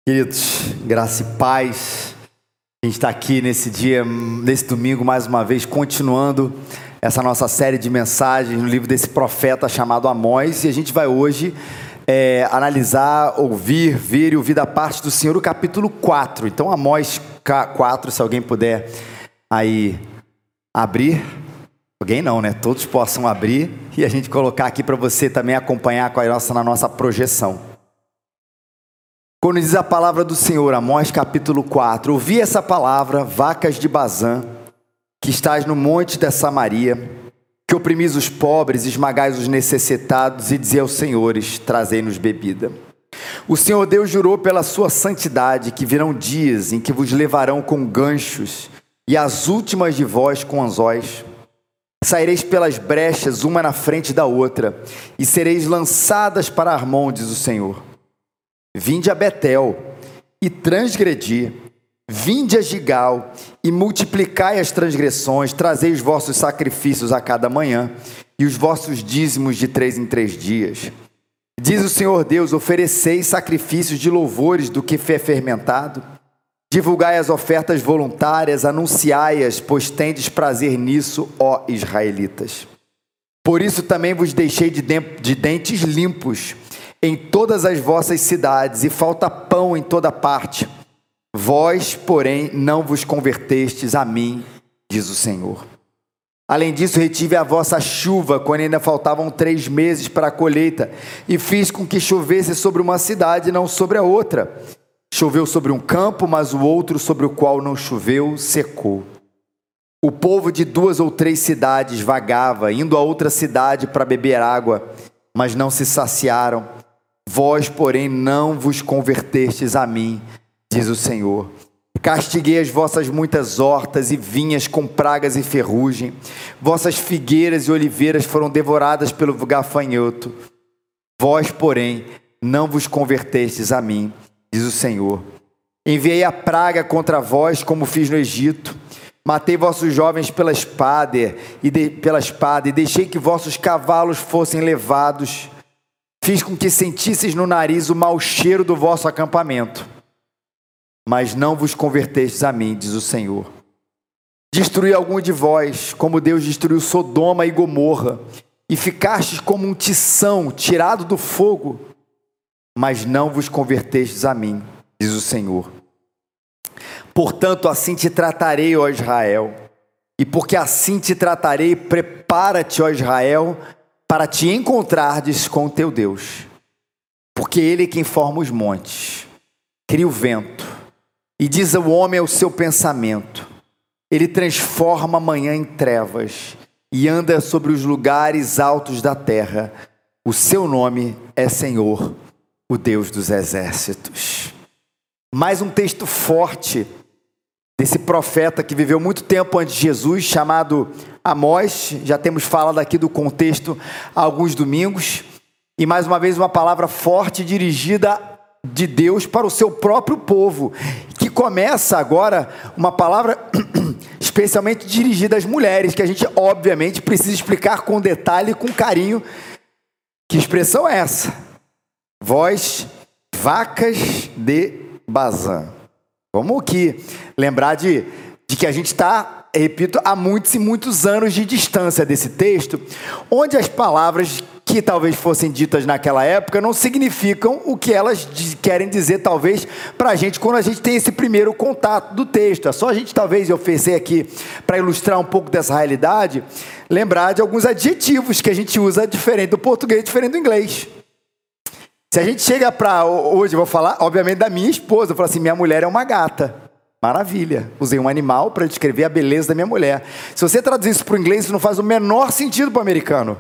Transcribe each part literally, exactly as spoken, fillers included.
Queridos, graça e paz. A gente está aqui nesse dia, nesse domingo, mais uma vez, continuando essa nossa série de mensagens no livro desse profeta chamado Amós. E a gente vai hoje é, analisar, ouvir, ver e ouvir da parte do Senhor o capítulo quatro. Então, Amós quatro, se alguém puder aí abrir. Alguém não, né? Todos possam abrir e a gente colocar aqui para você também acompanhar com a nossa, na nossa projeção. Quando diz a palavra do Senhor, Amós capítulo quatro, ouvi essa palavra, vacas de Bazã, que estás no monte da Samaria, que oprimis os pobres, esmagais os necessitados, e dizia aos senhores, trazei-nos bebida. O Senhor Deus jurou pela sua santidade, que virão dias em que vos levarão com ganchos, e as últimas de vós com anzóis. Saireis pelas brechas, uma na frente da outra, e sereis lançadas para Armon, diz o Senhor. Vinde a Betel e transgredi, vinde a Gigal e multiplicai as transgressões, trazei os vossos sacrifícios a cada manhã e os vossos dízimos de três em três dias. Diz o Senhor Deus, ofereceis sacrifícios de louvores do que é fermentado, divulgai as ofertas voluntárias, anunciai-as, pois tendes prazer nisso, ó israelitas. Por isso também vos deixei de, de dentes limpos em todas as vossas cidades, e falta pão em toda parte. Vós, porém, não vos convertestes a mim, diz o Senhor. Além disso, retive a vossa chuva, quando ainda faltavam três meses para a colheita, e fiz com que chovesse sobre uma cidade e não sobre a outra. Choveu sobre um campo, mas o outro sobre o qual não choveu, secou. O povo de duas ou três cidades vagava, indo a outra cidade para beber água, mas não se saciaram. Vós, porém, não vos convertestes a mim, diz o Senhor. Castiguei as vossas muitas hortas e vinhas com pragas e ferrugem. Vossas figueiras e oliveiras foram devoradas pelo gafanhoto. Vós, porém, não vos convertestes a mim, diz o Senhor. Enviei a praga contra vós, como fiz no Egito. Matei vossos jovens pela espada e, de, pela espada, e deixei que vossos cavalos fossem levados. Fiz com que sentisseis no nariz o mau cheiro do vosso acampamento. Mas não vos convertestes a mim, diz o Senhor. Destruí algum de vós, como Deus destruiu Sodoma e Gomorra, e ficastes como um tição tirado do fogo. Mas não vos convertestes a mim, diz o Senhor. Portanto, assim te tratarei, ó Israel. E porque assim te tratarei, prepara-te, ó Israel, para te encontrardes com o teu Deus, porque Ele é quem forma os montes, cria o vento, e diz ao homem o seu pensamento. Ele transforma a manhã em trevas, e anda sobre os lugares altos da terra. O seu nome é Senhor, o Deus dos exércitos. Mais um texto forte desse profeta que viveu muito tempo antes de Jesus, chamado Amós. Já temos falado aqui do contexto há alguns domingos, e mais uma vez uma palavra forte dirigida de Deus para o seu próprio povo, que começa agora uma palavra especialmente dirigida às mulheres, que a gente obviamente precisa explicar com detalhe e com carinho. Que expressão é essa? Vós, vacas de Bazã. Vamos aqui lembrar de, de que a gente está, repito, há muitos e muitos anos de distância desse texto, onde as palavras que talvez fossem ditas naquela época não significam o que elas querem dizer, talvez, para a gente, quando a gente tem esse primeiro contato do texto. É só a gente, talvez, eu oferecer aqui, para ilustrar um pouco dessa realidade, lembrar de alguns adjetivos que a gente usa diferente do português, diferente do inglês. Se a gente chega para, hoje eu vou falar, obviamente, da minha esposa, eu falo assim, minha mulher é uma gata. Maravilha, usei um animal para descrever a beleza da minha mulher. Se você traduzir isso para o inglês, isso não faz o menor sentido para o americano.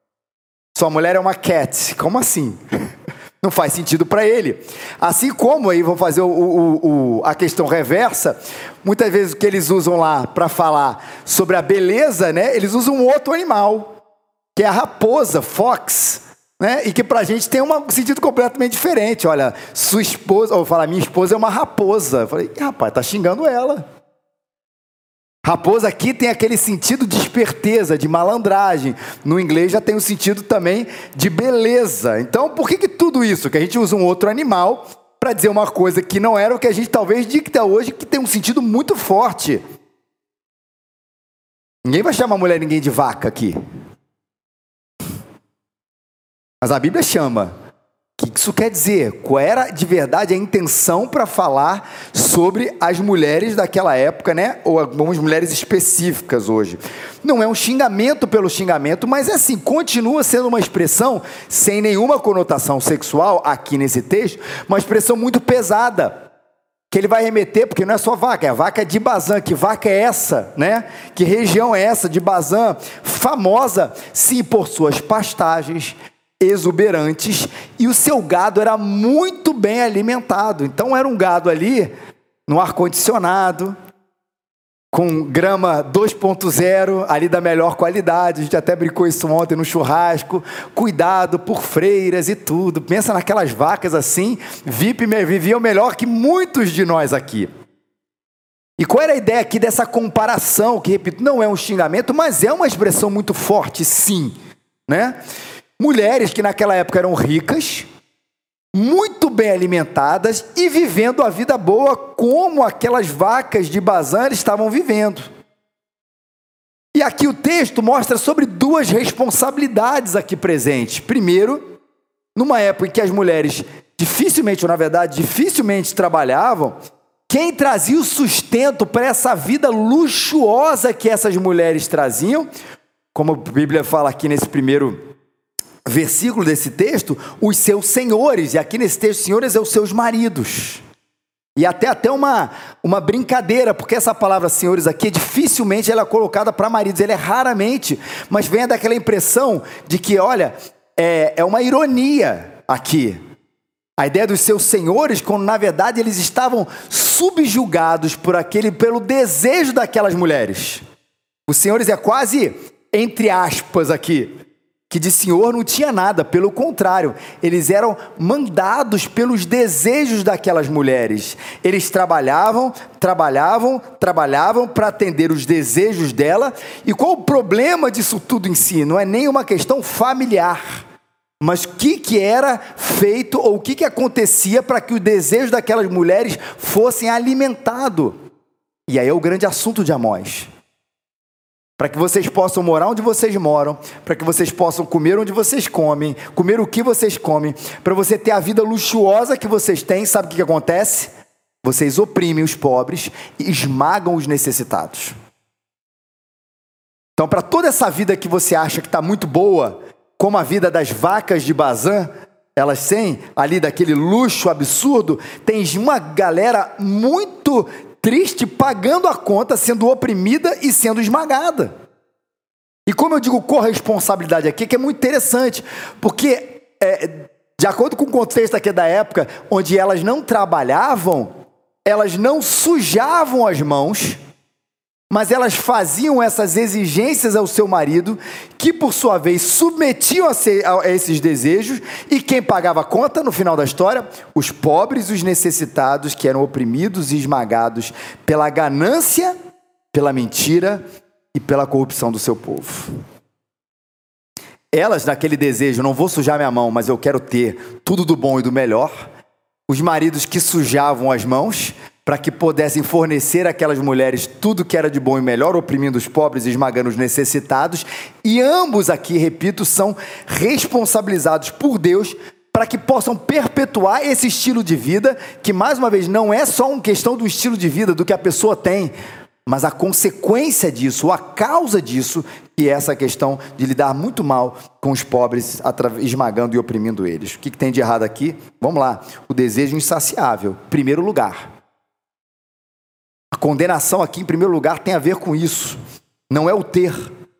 Sua mulher é uma cat, como assim? Não faz sentido para ele. Assim como, aí vou fazer o, o, o, a questão reversa, muitas vezes o que eles usam lá para falar sobre a beleza, né, eles usam um outro animal, que é a raposa, fox, né? E que pra gente tem um sentido completamente diferente. Olha, sua esposa, ou falar, minha esposa é uma raposa. Eu falei, rapaz, tá xingando ela. Raposa aqui tem aquele sentido de esperteza, de malandragem. No inglês já tem o sentido também de beleza. Então, por que que tudo isso? Que a gente usa um outro animal para dizer uma coisa que não era o que a gente talvez dicta hoje, que tem um sentido muito forte. Ninguém vai chamar mulher ninguém de vaca aqui. Mas a Bíblia chama. O que isso quer dizer? Qual era de verdade a intenção para falar sobre as mulheres daquela época, né? Ou algumas mulheres específicas hoje. Não é um xingamento pelo xingamento, mas é assim, continua sendo uma expressão sem nenhuma conotação sexual aqui nesse texto, uma expressão muito pesada. Que ele vai remeter, porque não é só vaca, é a vaca de Bazã. Que vaca é essa, né? Que região é essa de Bazã? Famosa, sim, por suas pastagens exuberantes, e o seu gado era muito bem alimentado. Então era um gado ali, no ar-condicionado, com grama dois ponto zero, ali da melhor qualidade. A gente até brincou isso ontem no churrasco. Cuidado por freiras e tudo. Pensa naquelas vacas assim, V I P viviam melhor que muitos de nós aqui. E qual era a ideia aqui dessa comparação, que, repito, não é um xingamento, mas é uma expressão muito forte, sim, né? Mulheres que naquela época eram ricas, muito bem alimentadas e vivendo a vida boa como aquelas vacas de Bazã estavam vivendo. E aqui o texto mostra sobre duas responsabilidades aqui presentes. Primeiro, numa época em que as mulheres dificilmente, ou na verdade dificilmente trabalhavam, quem trazia o sustento para essa vida luxuosa que essas mulheres traziam, como a Bíblia fala aqui nesse primeiro versículo desse texto, os seus senhores, e aqui nesse texto, senhores é os seus maridos. E até, até uma, uma brincadeira, porque essa palavra senhores aqui, dificilmente ela é colocada para maridos, ela é raramente, mas vem daquela impressão de que, olha, é, é uma ironia aqui. A ideia dos seus senhores, quando na verdade eles estavam subjugados por aquele, pelo desejo daquelas mulheres. Os senhores é quase, entre aspas aqui, que de senhor não tinha nada, pelo contrário, eles eram mandados pelos desejos daquelas mulheres. Eles trabalhavam, trabalhavam, trabalhavam para atender os desejos dela. E qual o problema disso tudo em si? Não é nem uma questão familiar, mas o que, que era feito, ou o que, que acontecia para que os desejos daquelas mulheres fossem alimentados. E aí é o grande assunto de Amós. Para que vocês possam morar onde vocês moram, para que vocês possam comer onde vocês comem, comer o que vocês comem, para você ter a vida luxuosa que vocês têm. Sabe o que, que acontece? Vocês oprimem os pobres e esmagam os necessitados. Então, para toda essa vida que você acha que está muito boa, como a vida das vacas de Bazã, elas têm ali daquele luxo absurdo, tem uma galera muito triste, pagando a conta, sendo oprimida e sendo esmagada. E como eu digo corresponsabilidade aqui, que é muito interessante, porque é, de acordo com o contexto aqui da época, onde elas não trabalhavam, elas não sujavam as mãos, mas elas faziam essas exigências ao seu marido, que por sua vez submetiam a, ser, a esses desejos, e quem pagava a conta no final da história? Os pobres e os necessitados, que eram oprimidos e esmagados pela ganância, pela mentira e pela corrupção do seu povo. Elas, naquele desejo, não vou sujar minha mão, mas eu quero ter tudo do bom e do melhor. Os maridos que sujavam as mãos, para que pudessem fornecer àquelas mulheres tudo que era de bom e melhor, oprimindo os pobres e esmagando os necessitados. E ambos aqui, repito, são responsabilizados por Deus para que possam perpetuar esse estilo de vida, que mais uma vez não é só uma questão do estilo de vida, do que a pessoa tem, mas a consequência disso, a causa disso, que é essa questão de lidar muito mal com os pobres, esmagando e oprimindo eles. O que tem de errado aqui? Vamos lá. O desejo insaciável, primeiro lugar. A condenação aqui, em primeiro lugar, tem a ver com isso. Não é o ter,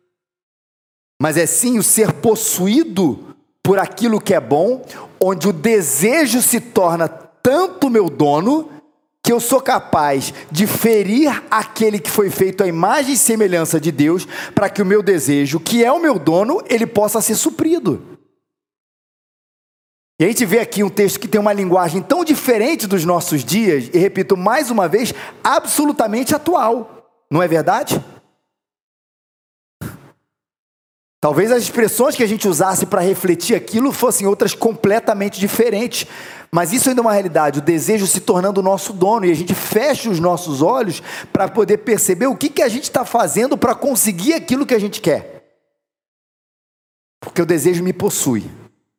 mas é sim o ser possuído por aquilo que é bom, onde o desejo se torna tanto meu dono, que eu sou capaz de ferir aquele que foi feito à imagem e semelhança de Deus, para que o meu desejo, que é o meu dono, ele possa ser suprido. E a gente vê aqui um texto que tem uma linguagem tão diferente dos nossos dias, e repito mais uma vez, absolutamente atual. Não é verdade? Talvez as expressões que a gente usasse para refletir aquilo fossem outras completamente diferentes. Mas isso ainda é uma realidade, o desejo se tornando o nosso dono, e a gente fecha os nossos olhos para poder perceber o que, que a gente está fazendo para conseguir aquilo que a gente quer. Porque o desejo me possui.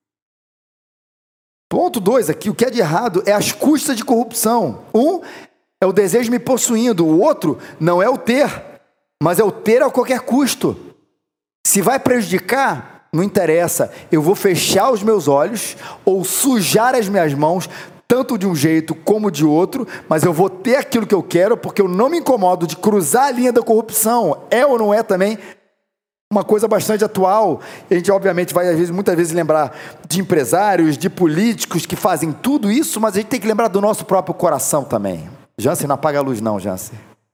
Ponto dois aqui, o que é de errado é as custas de corrupção. Um é o desejo me possuindo, o outro não é o ter, mas é o ter a qualquer custo. Se vai prejudicar, não interessa, eu vou fechar os meus olhos ou sujar as minhas mãos, tanto de um jeito como de outro, mas eu vou ter aquilo que eu quero, porque eu não me incomodo de cruzar a linha da corrupção. É ou não é também uma coisa bastante atual? A gente obviamente vai às vezes, muitas vezes lembrar de empresários, de políticos que fazem tudo isso, mas a gente tem que lembrar do nosso próprio coração também. Jansen, não apaga a luz não, Jansen.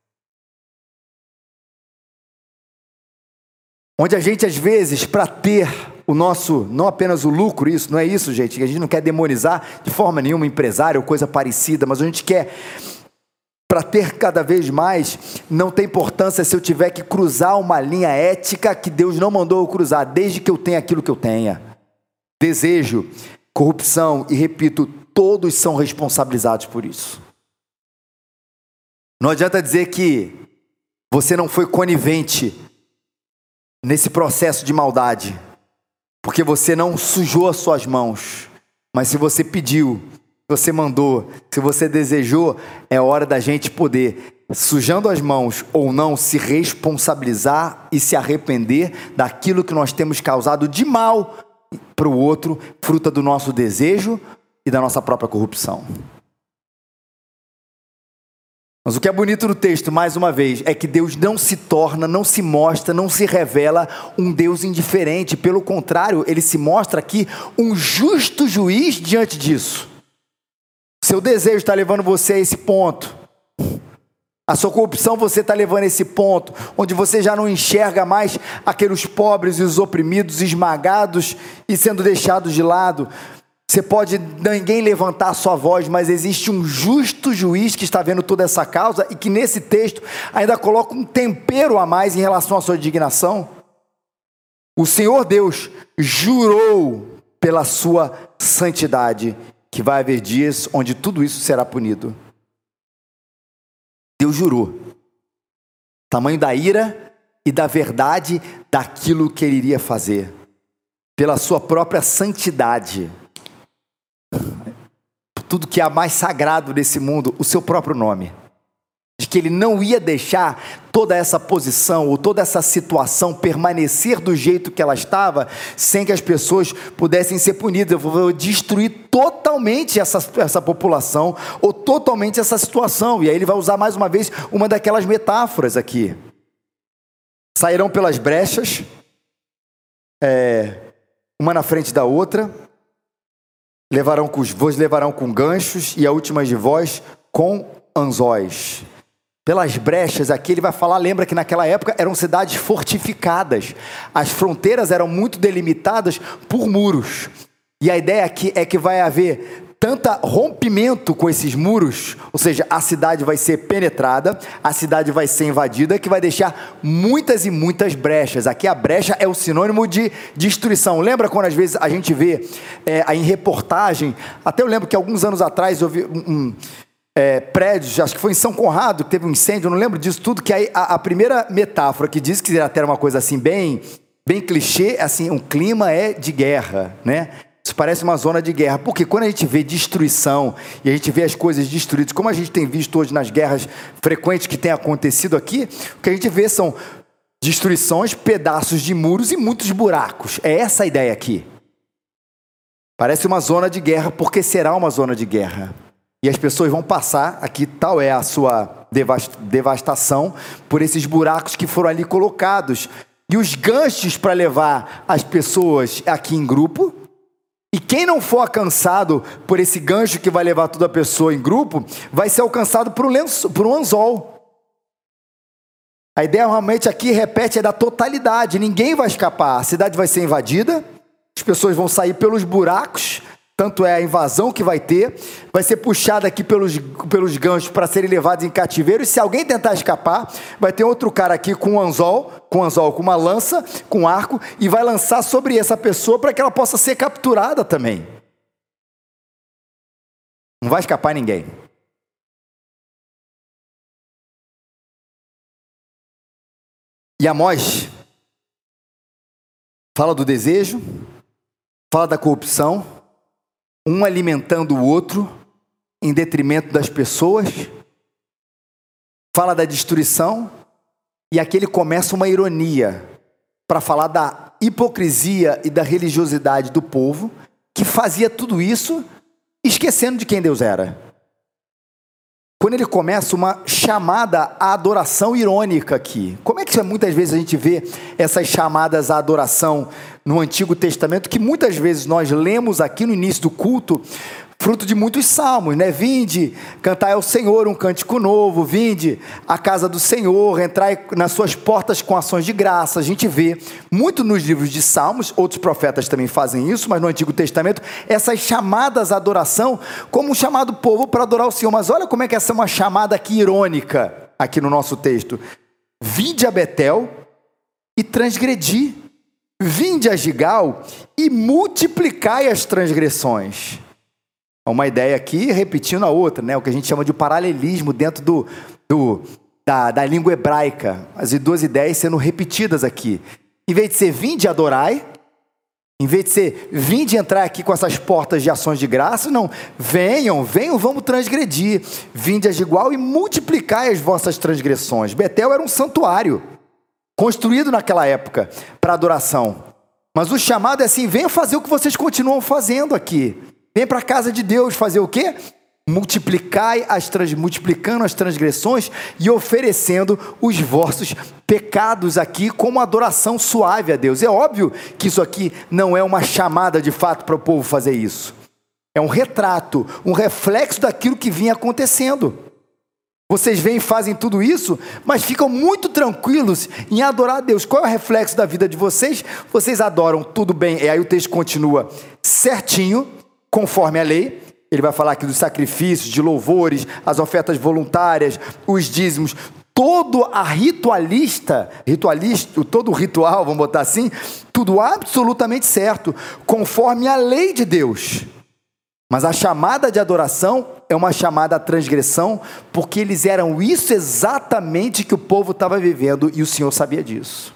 Onde a gente, às vezes, para ter o nosso, não apenas o lucro, isso, não é isso, gente, a gente não quer demonizar de forma nenhuma empresário ou coisa parecida, mas a gente quer, para ter cada vez mais, não tem importância se eu tiver que cruzar uma linha ética que Deus não mandou eu cruzar, desde que eu tenha aquilo que eu tenha. Desejo, corrupção, e repito, todos são responsabilizados por isso. Não adianta dizer que você não foi conivente nesse processo de maldade, porque você não sujou as suas mãos, mas se você pediu, se você mandou, se você desejou, é hora da gente poder, sujando as mãos ou não, se responsabilizar e se arrepender daquilo que nós temos causado de mal para o outro, fruto do nosso desejo e da nossa própria corrupção. Mas o que é bonito no texto, mais uma vez, é que Deus não se torna, não se mostra, não se revela um Deus indiferente. Pelo contrário, Ele se mostra aqui um justo juiz diante disso. Seu desejo está levando você a esse ponto. A sua corrupção você está levando a esse ponto, onde você já não enxerga mais aqueles pobres e os oprimidos, esmagados e sendo deixados de lado. Você pode ninguém levantar a sua voz, mas existe um justo juiz que está vendo toda essa causa e que nesse texto ainda coloca um tempero a mais em relação à sua indignação. O Senhor Deus jurou pela sua santidade que vai haver dias onde tudo isso será punido. Deus jurou. Tamanho da ira e da verdade daquilo que Ele iria fazer. Pela sua própria santidade. Tudo que há mais sagrado nesse mundo, o seu próprio nome. De que Ele não ia deixar toda essa posição ou toda essa situação permanecer do jeito que ela estava, sem que as pessoas pudessem ser punidas. Eu vou destruir totalmente essa, essa população, ou totalmente essa situação. E aí Ele vai usar mais uma vez uma daquelas metáforas aqui. Sairão pelas brechas, é, uma na frente da outra, levarão com, vos levarão com ganchos, e a última de vós com anzóis. Pelas brechas aqui ele vai falar, lembra que naquela época eram cidades fortificadas, as fronteiras eram muito delimitadas por muros, e a ideia aqui é que vai haver tanta rompimento com esses muros, ou seja, a cidade vai ser penetrada, a cidade vai ser invadida, que vai deixar muitas e muitas brechas. Aqui a brecha é o sinônimo de destruição. Lembra quando às vezes a gente vê é, em reportagem, até eu lembro que alguns anos atrás eu vi um, um é, prédios, acho que foi em São Conrado, que teve um incêndio, eu não lembro disso tudo, que aí a, a primeira metáfora que diz que até era uma coisa assim bem, bem clichê, assim, um clima é de guerra, né? Isso parece uma zona de guerra, porque quando a gente vê destruição, e a gente vê as coisas destruídas, como a gente tem visto hoje nas guerras frequentes que têm acontecido aqui, o que a gente vê são destruições, pedaços de muros e muitos buracos. É essa a ideia aqui. Parece uma zona de guerra, porque será uma zona de guerra. E as pessoas vão passar, aqui tal é a sua devastação, por esses buracos que foram ali colocados. E os ganchos para levar as pessoas aqui em grupo. E quem não for alcançado por esse gancho que vai levar toda a pessoa em grupo, vai ser alcançado por um, lenço, por um anzol. A ideia realmente aqui, repete, é da totalidade. Ninguém vai escapar. A cidade vai ser invadida, as pessoas vão sair pelos buracos, tanto é a invasão que vai ter, vai ser puxado aqui pelos, pelos ganchos para serem levados em cativeiro, e se alguém tentar escapar, vai ter outro cara aqui com um anzol, com um anzol, com uma lança, com um arco, e vai lançar sobre essa pessoa para que ela possa ser capturada também. Não vai escapar ninguém. E Amós fala do desejo, fala da corrupção, um alimentando o outro em detrimento das pessoas, fala da destruição, e aqui ele começa uma ironia para falar da hipocrisia e da religiosidade do povo, que fazia tudo isso esquecendo de quem Deus era. Quando ele começa uma chamada à adoração irônica aqui. Como é que muitas vezes a gente vê essas chamadas à adoração no Antigo Testamento, que muitas vezes nós lemos aqui no início do culto, fruto de muitos salmos, né? Vinde, cantai ao Senhor um cântico novo, vinde à casa do Senhor, entrai nas suas portas com ações de graça. A gente vê muito nos livros de salmos, outros profetas também fazem isso, mas no Antigo Testamento, essas chamadas à adoração, como um chamado povo para adorar o Senhor. Mas olha como é que essa é uma chamada aqui irônica, aqui no nosso texto. Vinde a Betel e transgredi, vinde a Gigal e multiplicai as transgressões. Uma ideia aqui repetindo a outra, né? O que a gente chama de paralelismo dentro do, do, da, da língua hebraica. As duas ideias sendo repetidas aqui. Em vez de ser vinde adorai, em vez de ser vinde entrar aqui com essas portas de ações de graça, não, venham, venham, vamos transgredir. Vinde a igual e multiplicai as vossas transgressões. Betel era um santuário construído naquela época para adoração. Mas o chamado é assim, venham fazer o que vocês continuam fazendo aqui. Vem para a casa de Deus fazer o quê? Multiplicai as trans, multiplicando as transgressões e oferecendo os vossos pecados aqui como adoração suave a Deus. É óbvio que isso aqui não é uma chamada de fato para o povo fazer isso. É um retrato, um reflexo daquilo que vinha acontecendo. Vocês vêm e fazem tudo isso, mas ficam muito tranquilos em adorar a Deus. Qual é o reflexo da vida de vocês? Vocês adoram, tudo bem. E aí o texto continua certinho, conforme a lei. Ele vai falar aqui dos sacrifícios, de louvores, as ofertas voluntárias, os dízimos, todo a ritualista, ritualista, todo o ritual, vamos botar assim, tudo absolutamente certo, conforme a lei de Deus. Mas a chamada de adoração é uma chamada à transgressão, porque eles eram isso exatamente que o povo estava vivendo e o Senhor sabia disso.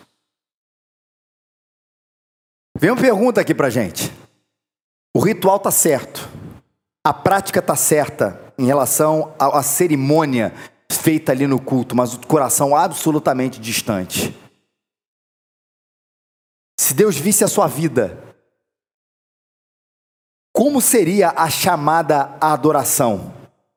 Vem uma pergunta aqui para a gente. O ritual está certo, a prática está certa em relação à, à cerimônia feita ali no culto, mas o coração absolutamente distante. Se Deus visse a sua vida, como seria a chamada à adoração?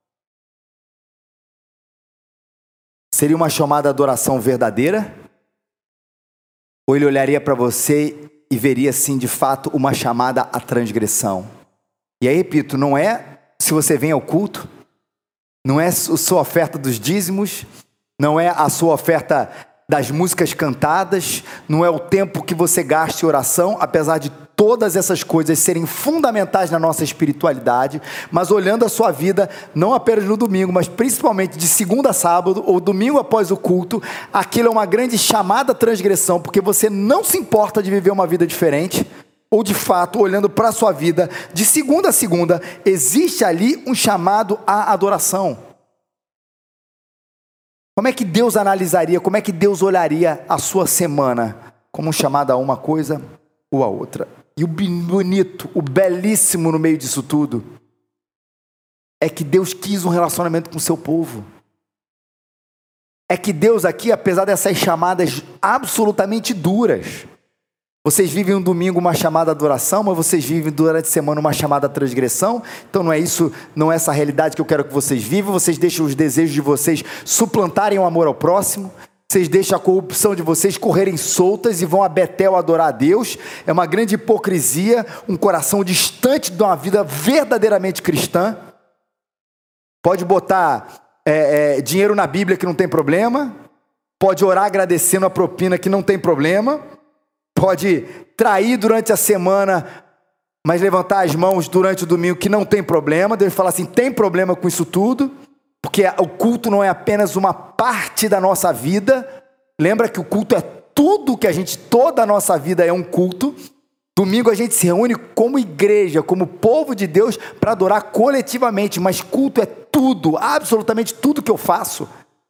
Seria uma chamada à adoração verdadeira? Ou ele olharia para você e veria sim de fato uma chamada à transgressão? E aí, repito, não é se você vem ao culto, não é a sua oferta dos dízimos, não é a sua oferta das músicas cantadas, não é o tempo que você gasta em oração, apesar de todas essas coisas serem fundamentais na nossa espiritualidade, mas olhando a sua vida, não apenas no domingo, mas principalmente de segunda a sábado, ou domingo após o culto, aquilo é uma grande chamada à transgressão, porque você não se importa de viver uma vida diferente, ou de fato, olhando para a sua vida, de segunda a segunda, existe ali um chamado à adoração. Como é que Deus analisaria, como é que Deus olharia a sua semana? Como um chamado a uma coisa ou a outra. E o bonito, o belíssimo no meio disso tudo, é que Deus quis um relacionamento com o seu povo. É que Deus aqui, apesar dessas chamadas absolutamente duras, vocês vivem um domingo uma chamada à adoração, mas vocês vivem durante a semana uma chamada à transgressão. Então não é isso, não é essa a realidade que eu quero que vocês vivam. Vocês deixam os desejos de vocês suplantarem o amor ao próximo. Vocês deixam a corrupção de vocês correrem soltas e vão a Betel adorar a Deus. É uma grande hipocrisia, um coração distante de uma vida verdadeiramente cristã. Pode botar é, é, dinheiro na Bíblia que não tem problema. Pode orar agradecendo a propina que não tem problema. Pode trair durante a semana mas levantar as mãos durante o domingo que não tem problema. Deus fala assim, tem problema com isso tudo, porque o culto não é apenas uma parte da nossa vida. Lembra que o culto é tudo que a gente, toda a nossa vida é um culto. Domingo a gente se reúne como igreja, como povo de Deus, para adorar coletivamente, mas culto é tudo, absolutamente tudo que eu faço.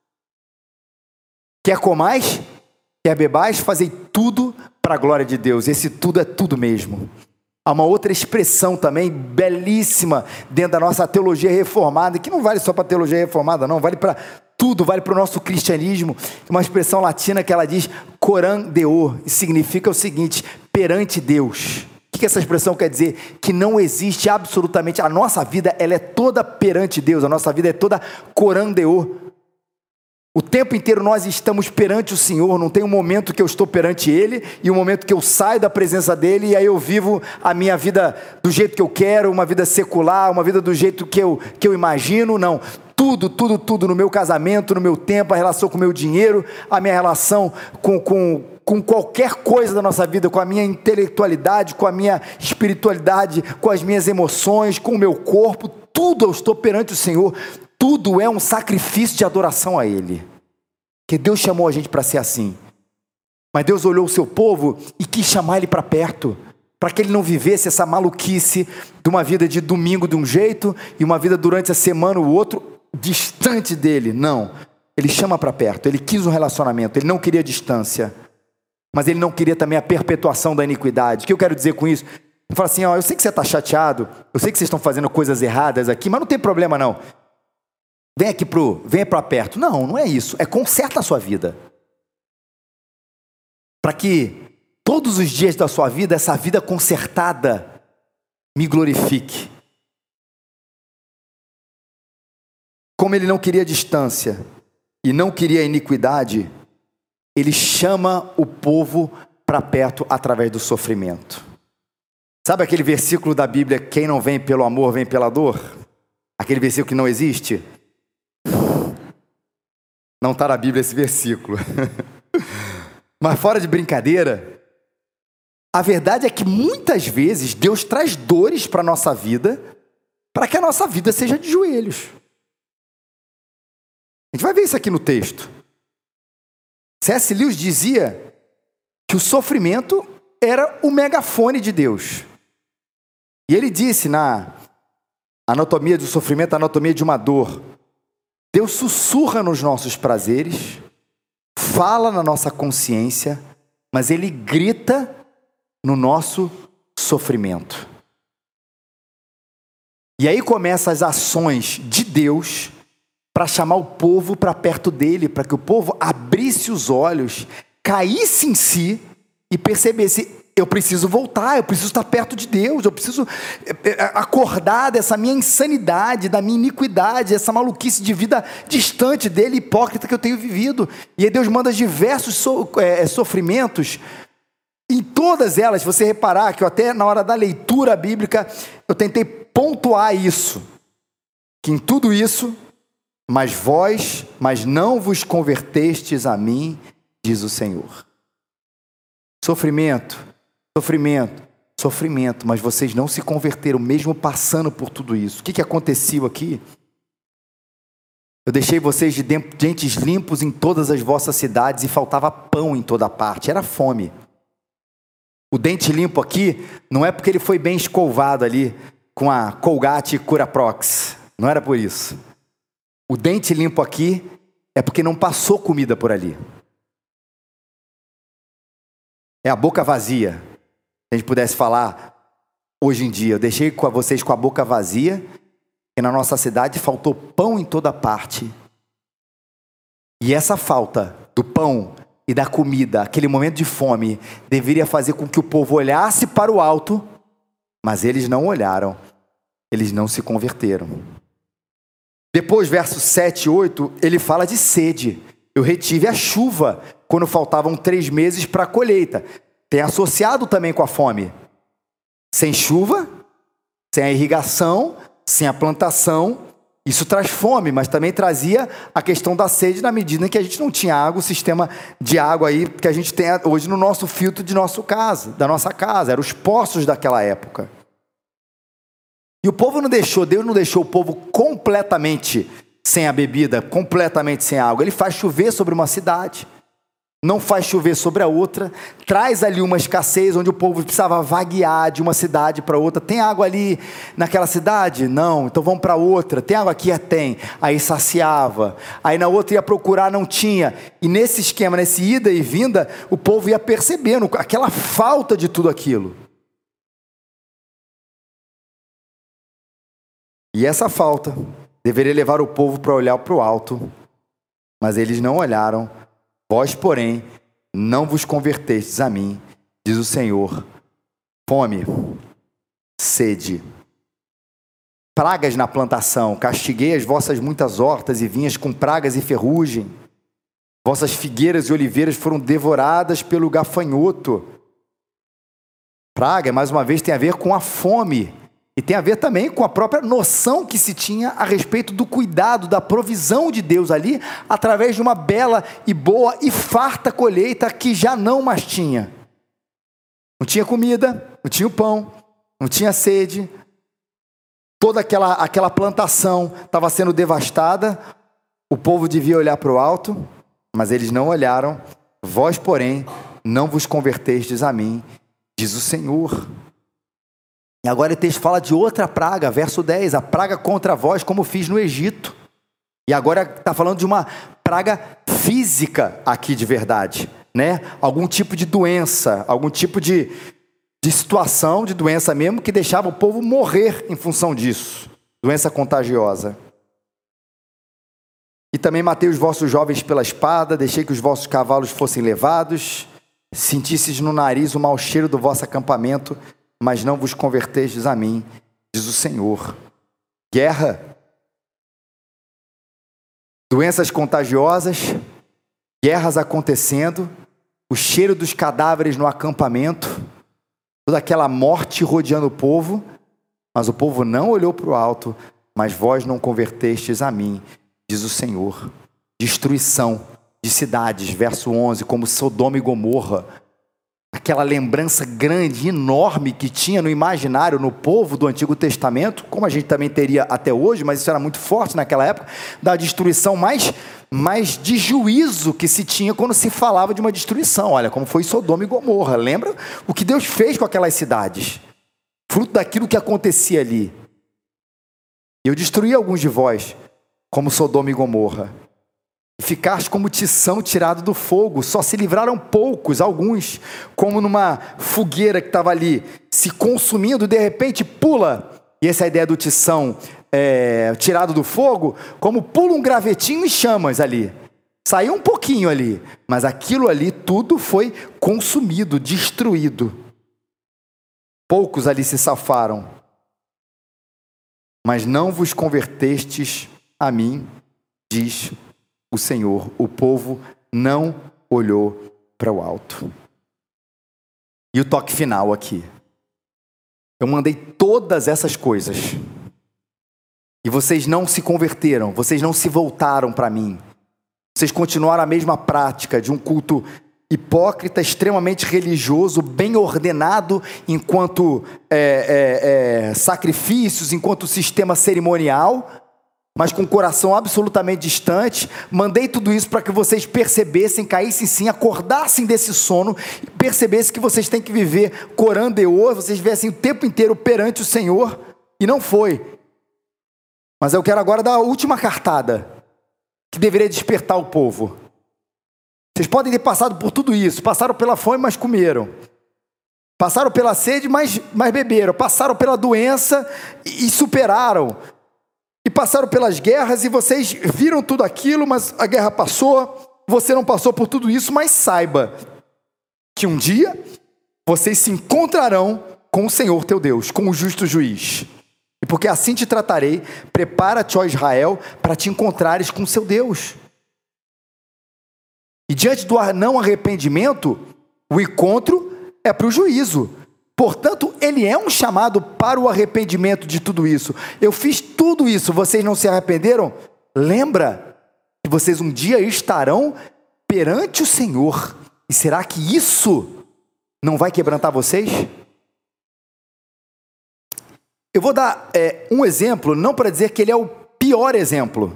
Quer comais, quer bebais, fazei tudo para a glória de Deus. Esse tudo é tudo mesmo. Há uma outra expressão também belíssima dentro da nossa teologia reformada, que não vale só para a teologia reformada não, vale para tudo, vale para o nosso cristianismo. Uma expressão latina que ela diz coram deo, e significa o seguinte, perante Deus. O que essa expressão quer dizer? Que não existe absolutamente, a nossa vida ela é toda perante Deus, a nossa vida é toda coram deo. O tempo inteiro nós estamos perante o Senhor, não tem um momento que eu estou perante Ele e um momento que eu saio da presença dEle e aí eu vivo a minha vida do jeito que eu quero, uma vida secular, uma vida do jeito que eu, que eu imagino, não. Tudo, tudo, tudo no meu casamento, no meu tempo, a relação com o meu dinheiro, a minha relação com, com, com qualquer coisa da nossa vida, com a minha intelectualidade, com a minha espiritualidade, com as minhas emoções, com o meu corpo, tudo eu estou perante o Senhor. Tudo é um sacrifício de adoração a Ele. Porque Deus chamou a gente para ser assim. Mas Deus olhou o seu povo e quis chamar ele para perto. Para que ele não vivesse essa maluquice de uma vida de domingo de um jeito e uma vida durante a semana o outro, distante dele. Não. Ele chama para perto. Ele quis um relacionamento. Ele não queria distância. Mas ele não queria também a perpetuação da iniquidade. O que eu quero dizer com isso? Ele fala assim, ó, eu sei que você está chateado. Eu sei que vocês estão fazendo coisas erradas aqui, mas não tem problema não. Vem aqui pro, venha para perto. Não, não é isso. É conserta a sua vida. Para que todos os dias da sua vida, essa vida consertada me glorifique. Como ele não queria distância e não queria iniquidade, ele chama o povo para perto através do sofrimento. Sabe aquele versículo da Bíblia, quem não vem pelo amor, vem pela dor? Aquele versículo que não existe? Não está na Bíblia esse versículo. Mas fora de brincadeira, a verdade é que muitas vezes Deus traz dores para a nossa vida, para que a nossa vida seja de joelhos. A gente vai ver isso aqui no texto. C S Lewis dizia que o sofrimento era o megafone de Deus. E ele disse na Anatomia do Sofrimento, a Anatomia de uma Dor, Deus sussurra nos nossos prazeres, fala na nossa consciência, mas Ele grita no nosso sofrimento. E aí começam as ações de Deus para chamar o povo para perto dele, para que o povo abrisse os olhos, caísse em si e percebesse, eu preciso voltar, eu preciso estar perto de Deus, eu preciso acordar dessa minha insanidade, da minha iniquidade, essa maluquice de vida distante dele, hipócrita que eu tenho vivido. E aí Deus manda diversos so, é, sofrimentos. Em todas elas, se você reparar, que eu até na hora da leitura bíblica, eu tentei pontuar isso, que em tudo isso, mas vós, mas não vos convertestes a mim, diz o Senhor. Sofrimento, sofrimento, sofrimento, mas vocês não se converteram, mesmo passando por tudo isso. O que, que aconteceu aqui? Eu deixei vocês de dentes limpos em todas as vossas cidades e faltava pão em toda parte, era fome. O dente limpo aqui não é porque ele foi bem escovado ali com a Colgate Curaprox, não era por isso. O dente limpo aqui é porque não passou comida por ali. É a boca vazia. Se a gente pudesse falar hoje em dia, eu deixei com vocês com a boca vazia, e na nossa cidade faltou pão em toda parte. E essa falta do pão e da comida, aquele momento de fome, deveria fazer com que o povo olhasse para o alto, mas eles não olharam, eles não se converteram. Depois, versos sete e oito, ele fala de sede. Eu retive a chuva quando faltavam três meses para a colheita. Tem associado também com a fome. Sem chuva, sem a irrigação, sem a plantação, isso traz fome, mas também trazia a questão da sede na medida em que a gente não tinha água, o sistema de água aí que a gente tem hoje no nosso filtro de nosso casa, da nossa casa, eram os poços daquela época. E o povo não deixou, Deus não deixou o povo completamente sem a bebida, completamente sem a água. Ele faz chover sobre uma cidade, não faz chover sobre a outra, traz ali uma escassez onde o povo precisava vaguear de uma cidade para outra. Tem água ali naquela cidade? Não, então vamos para outra. Tem água aqui? É, tem. Aí saciava, aí na outra ia procurar, não tinha. E nesse esquema, nesse ida e vinda, o povo ia percebendo aquela falta de tudo aquilo. E essa falta deveria levar o povo para olhar para o alto, mas eles não olharam. Vós, porém, não vos convertestes a mim, diz o Senhor. Fome, sede, pragas na plantação, castiguei as vossas muitas hortas e vinhas com pragas e ferrugem. Vossas figueiras e oliveiras foram devoradas pelo gafanhoto. Praga, mais uma vez, tem a ver com a fome. E tem a ver também com a própria noção que se tinha a respeito do cuidado, da provisão de Deus ali, através de uma bela e boa e farta colheita que já não mais tinha. Não tinha comida, não tinha o pão, não tinha sede. Toda aquela, aquela plantação estava sendo devastada. O povo devia olhar para o alto, mas eles não olharam. Vós, porém, não vos convertestes a mim, diz o Senhor. E agora o texto fala de outra praga, verso dez, a praga contra vós, como fiz no Egito. E agora está falando de uma praga física aqui de verdade, né? Algum tipo de doença, algum tipo de, de situação, de doença mesmo, que deixava o povo morrer em função disso. Doença contagiosa. E também matei os vossos jovens pela espada, deixei que os vossos cavalos fossem levados, sentisseis no nariz o mau cheiro do vosso acampamento, mas não vos convertestes a mim, diz o Senhor. Guerra, doenças contagiosas, guerras acontecendo, o cheiro dos cadáveres no acampamento, toda aquela morte rodeando o povo, mas o povo não olhou para o alto, mas vós não convertestes a mim, diz o Senhor. Destruição de cidades, verso onze, como Sodoma e Gomorra, aquela lembrança grande, enorme que tinha no imaginário, no povo do Antigo Testamento, como a gente também teria até hoje, mas isso era muito forte naquela época, da destruição mais, mais de juízo que se tinha quando se falava de uma destruição. Olha, como foi Sodoma e Gomorra, lembra o que Deus fez com aquelas cidades, fruto daquilo que acontecia ali. Eu destruí alguns de vós, como Sodoma e Gomorra, e ficaste como tição tirado do fogo, só se livraram poucos, alguns, como numa fogueira que estava ali, se consumindo, de repente pula, e essa é a ideia do tição é, tirado do fogo, como pula um gravetinho em chamas ali, saiu um pouquinho ali, mas aquilo ali tudo foi consumido, destruído, poucos ali se safaram, mas não vos convertestes a mim, diz o Senhor. O povo não olhou para o alto. E o toque final aqui. Eu mandei todas essas coisas. E vocês não se converteram, vocês não se voltaram para mim. Vocês continuaram a mesma prática de um culto hipócrita, extremamente religioso, bem ordenado enquanto é, é, é, sacrifícios, enquanto sistema cerimonial, mas com o coração absolutamente distante. Mandei tudo isso para que vocês percebessem, caíssem sim, acordassem desse sono, e percebessem que vocês têm que viver corandeô, vocês viessem o tempo inteiro perante o Senhor, e não foi. Mas eu quero agora dar a última cartada, que deveria despertar o povo. Vocês podem ter passado por tudo isso, passaram pela fome, mas comeram. Passaram pela sede, mas, mas beberam. Passaram pela doença e, e superaram. E passaram pelas guerras e vocês viram tudo aquilo, mas a guerra passou, você não passou por tudo isso, mas saiba que um dia vocês se encontrarão com o Senhor teu Deus, com o justo juiz. E porque assim te tratarei, prepara-te, ó Israel, para te encontrares com o seu Deus. E diante do não arrependimento, o encontro é para o juízo. Portanto, ele é um chamado para o arrependimento de tudo isso. Eu fiz tudo isso, vocês não se arrependeram? Lembra que vocês um dia estarão perante o Senhor. E será que isso não vai quebrantar vocês? Eu vou dar é, um exemplo, não para dizer que ele é o pior exemplo.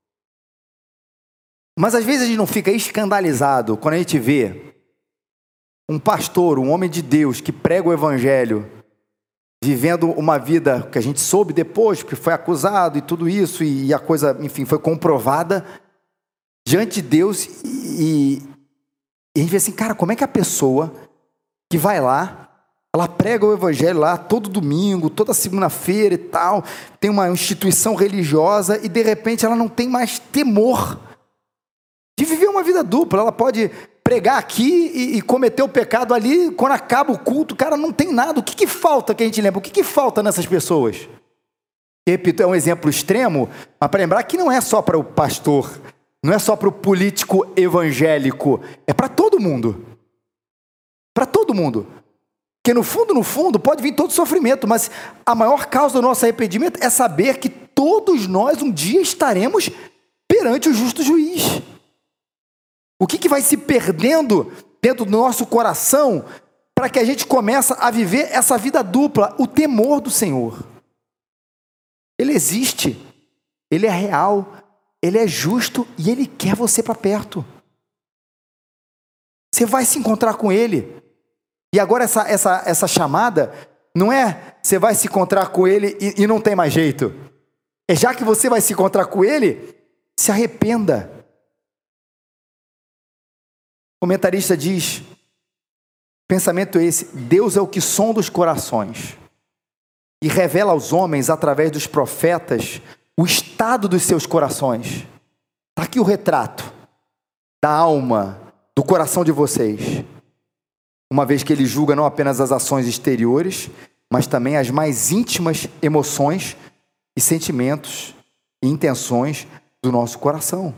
Mas às vezes a gente não fica escandalizado quando a gente vê um pastor, um homem de Deus que prega o evangelho, vivendo uma vida que a gente soube depois, porque foi acusado e tudo isso, e a coisa, enfim, foi comprovada diante de Deus, e, e a gente vê assim, cara, como é que a pessoa que vai lá, ela prega o evangelho lá todo domingo, toda segunda-feira e tal, tem uma instituição religiosa, e de repente ela não tem mais temor de viver uma vida dupla. Ela pode pregar aqui e, e cometer o pecado ali, quando acaba o culto, cara, não tem nada. O que, que falta que a gente lembra? O que, que falta nessas pessoas? E, repito, é um exemplo extremo, mas para lembrar que não é só para o pastor, não é só para o político evangélico, é para todo mundo. Para todo mundo. Porque no fundo, no fundo, pode vir todo sofrimento, mas a maior causa do nosso arrependimento é saber que todos nós um dia estaremos perante o justo juiz. O que, que vai se perdendo dentro do nosso coração para que a gente comece a viver essa vida dupla? O temor do Senhor. Ele existe, Ele é real, Ele é justo e Ele quer você para perto. Você vai se encontrar com Ele. E agora essa, essa, essa chamada não é você vai se encontrar com Ele e, e não tem mais jeito. É já que você vai se encontrar com Ele, se arrependa. O comentarista diz, pensamento é esse: Deus é o que sonda os corações e revela aos homens, através dos profetas, o estado dos seus corações. Está aqui o retrato da alma, do coração de vocês. Uma vez que Ele julga não apenas as ações exteriores, mas também as mais íntimas emoções e sentimentos e intenções do nosso coração.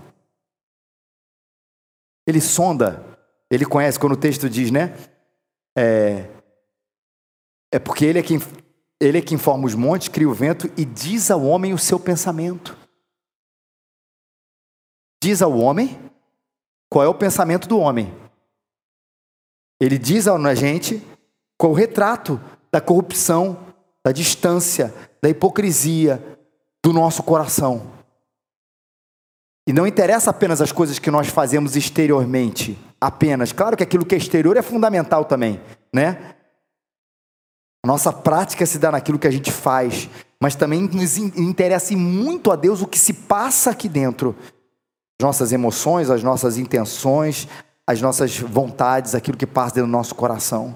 Ele sonda, Ele conhece, quando o texto diz, né? É, é porque Ele é quem, Ele é quem forma os montes, cria o vento e diz ao homem o seu pensamento. Diz ao homem qual é o pensamento do homem. Ele diz a gente qual é o retrato da corrupção, da distância, da hipocrisia do nosso coração. E não interessa apenas as coisas que nós fazemos exteriormente, apenas. Claro que aquilo que é exterior é fundamental também, né? A nossa prática se dá naquilo que a gente faz, mas também nos interessa muito a Deus o que se passa aqui dentro. As nossas emoções, as nossas intenções, as nossas vontades, aquilo que passa dentro do nosso coração.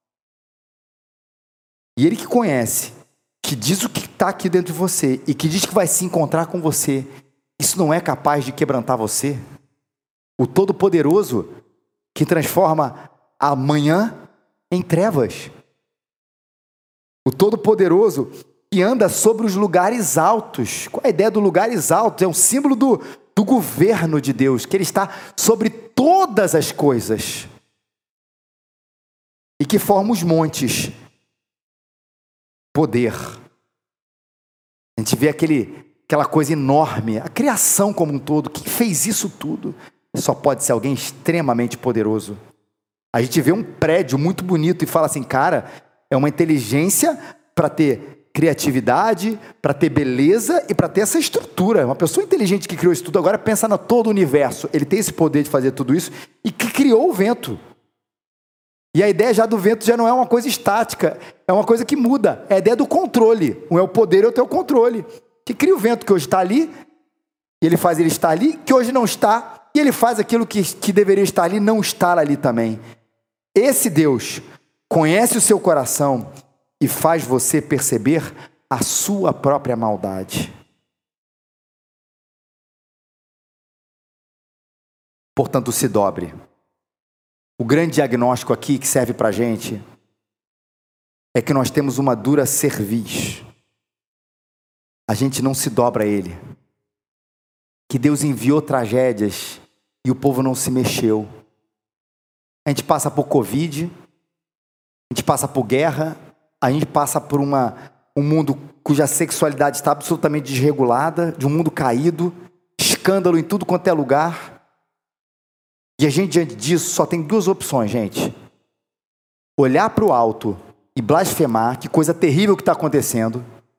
E Ele que conhece, que diz o que está aqui dentro de você e que diz que vai se encontrar com você, isso não é capaz de quebrantar você? O Todo-Poderoso que transforma a manhã em trevas. O Todo-Poderoso que anda sobre os lugares altos. Qual é a ideia do lugares altos? É um símbolo do, do governo de Deus, que Ele está sobre todas as coisas. E que forma os montes. Poder. A gente vê aquele, aquela coisa enorme, a criação como um todo. Quem fez isso tudo? Só pode ser alguém extremamente poderoso. A gente vê um prédio muito bonito e fala assim, cara, é uma inteligência para ter criatividade, para ter beleza e para ter essa estrutura. Uma pessoa inteligente que criou isso tudo, agora pensa no todo o universo. Ele tem esse poder de fazer tudo isso e que criou o vento. E a ideia já do vento já não é uma coisa estática, é uma coisa que muda. É a ideia do controle. Um é o poder e outro é o controle. Que cria o vento que hoje está ali, e ele faz ele estar ali, que hoje não está, e ele faz aquilo que, que deveria estar ali, não estar ali também. Esse Deus conhece o seu coração e faz você perceber a sua própria maldade. Portanto, se dobre. O grande diagnóstico aqui que serve para a gente é que nós temos uma dura cerviz. A gente não se dobra a Ele. Que Deus enviou tragédias e o povo não se mexeu. A gente passa por Covid, a gente passa por guerra, a gente passa por uma, um mundo cuja sexualidade está absolutamente desregulada, de um mundo caído, escândalo em tudo quanto é lugar. E a gente, diante disso, só tem duas opções, gente. Olhar para o alto e blasfemar, que coisa terrível que está acontecendo,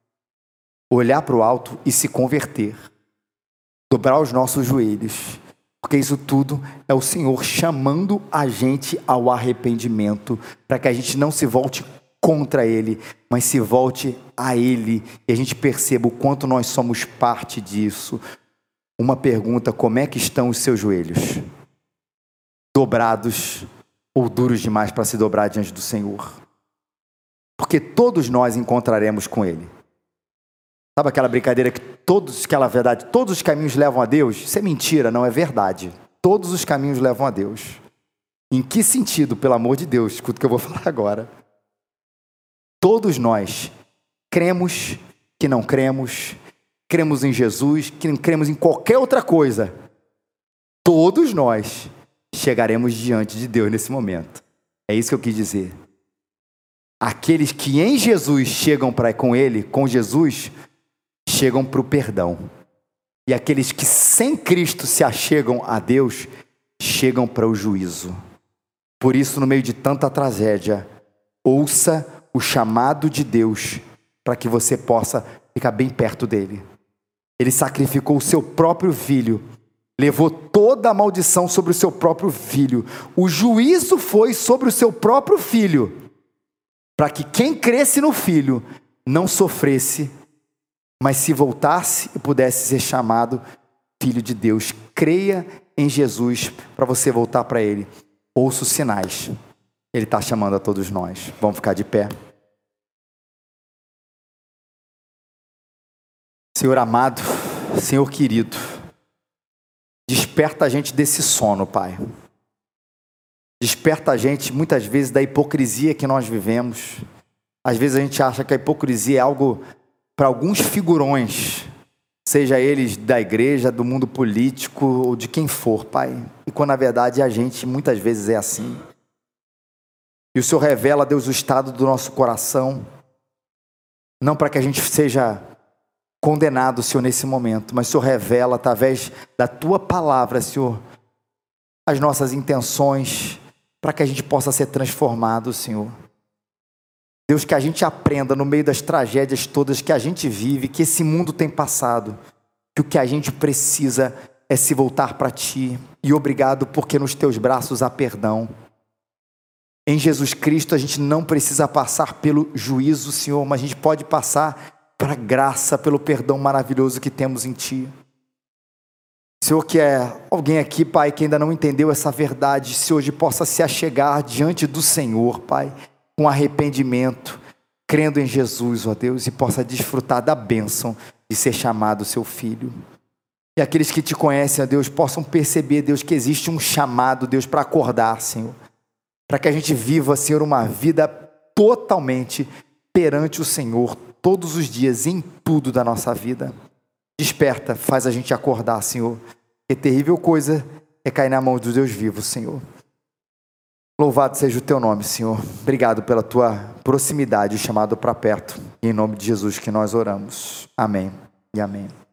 olhar para o alto e se converter. Dobrar os nossos joelhos. Porque isso tudo é o Senhor chamando a gente ao arrependimento, para que a gente não se volte contra Ele, mas se volte a Ele, e a gente perceba o quanto nós somos parte disso. Uma pergunta: como é que estão os seus joelhos? Dobrados ou duros demais para se dobrar diante do Senhor? Porque todos nós encontraremos com Ele. Sabe aquela brincadeira que todos, aquela verdade, todos os caminhos levam a Deus? Isso é mentira, não é verdade. Todos os caminhos levam a Deus. Em que sentido, pelo amor de Deus? Escuta o que eu vou falar agora. Todos nós cremos que não cremos, cremos em Jesus, que não cremos em qualquer outra coisa. Todos nós chegaremos diante de Deus nesse momento. É isso que eu quis dizer. Aqueles que em Jesus chegam para com Ele, com Jesus, chegam para o perdão. E aqueles que sem Cristo se achegam a Deus, chegam para o juízo. Por isso, no meio de tanta tragédia, ouça o chamado de Deus para que você possa ficar bem perto dele. Ele sacrificou o seu próprio filho, levou toda a maldição sobre o seu próprio filho. O juízo foi sobre o seu próprio filho, para que quem cresce no filho não sofresse, mas se voltasse e pudesse ser chamado filho de Deus. Creia em Jesus para você voltar para Ele. Ouça os sinais. Ele está chamando a todos nós. Vamos ficar de pé. Senhor amado, Senhor querido, desperta a gente desse sono, Pai. Desperta a gente muitas vezes da hipocrisia que nós vivemos. Às vezes a gente acha que a hipocrisia é algo para alguns figurões, seja eles da igreja, do mundo político ou de quem for, Pai. E quando na verdade a gente muitas vezes é assim. E o Senhor revela, Deus, o estado do nosso coração, não para que a gente seja condenado, Senhor, nesse momento, mas o Senhor revela através da Tua palavra, Senhor, as nossas intenções, para que a gente possa ser transformado, Senhor. Deus, que a gente aprenda no meio das tragédias todas que a gente vive, que esse mundo tem passado, que o que a gente precisa é se voltar para Ti. E obrigado porque nos Teus braços há perdão. Em Jesus Cristo a gente não precisa passar pelo juízo, Senhor, mas a gente pode passar para a graça, pelo perdão maravilhoso que temos em Ti. Senhor, que é alguém aqui, Pai, que ainda não entendeu essa verdade, se hoje possa se achegar diante do Senhor, Pai, com arrependimento, crendo em Jesus, ó Deus, e possa desfrutar da bênção de ser chamado Seu Filho. E aqueles que Te conhecem, ó Deus, possam perceber, Deus, que existe um chamado, Deus, para acordar, Senhor, para que a gente viva, Senhor, uma vida totalmente perante o Senhor, todos os dias, em tudo da nossa vida. Desperta, faz a gente acordar, Senhor. Que terrível coisa é cair na mão dos Deus vivos, Senhor. Louvado seja o Teu nome, Senhor. Obrigado pela Tua proximidade, chamado para perto. Em nome de Jesus que nós oramos. Amém e amém.